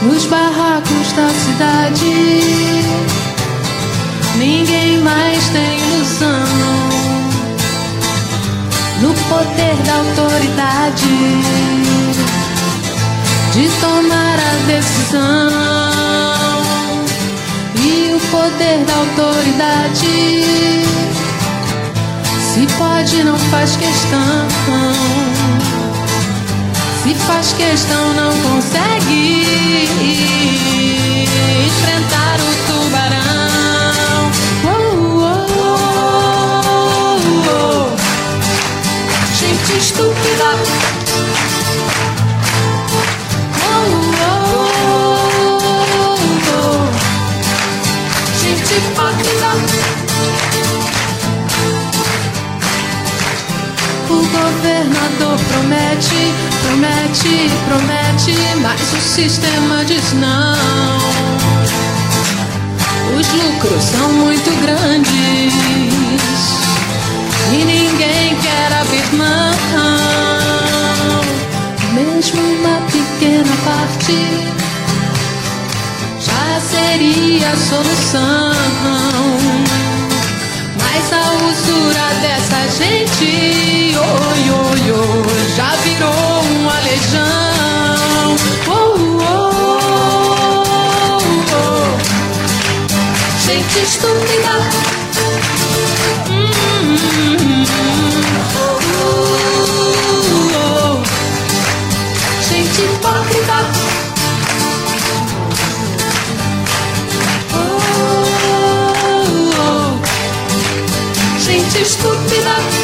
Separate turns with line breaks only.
nos barracos da cidade. Ninguém mais tem ilusão no poder da autoridade de tomar a decisão. E o poder da autoridade, se pode, não faz questão. Se faz questão, não consegue enfrentar o tubarão. Gente estúpida. Gente hipócrita. O governador promete, promete, promete, mas o sistema diz não. Os lucros são muito grandes e ninguém quer abrir mão. Mesmo uma pequena parte já seria a solução. Mas a usura dessa gente, oi, oi, oi, já virou uma legião. Gente estúpida. Gente hipócrita. Gente estúpida.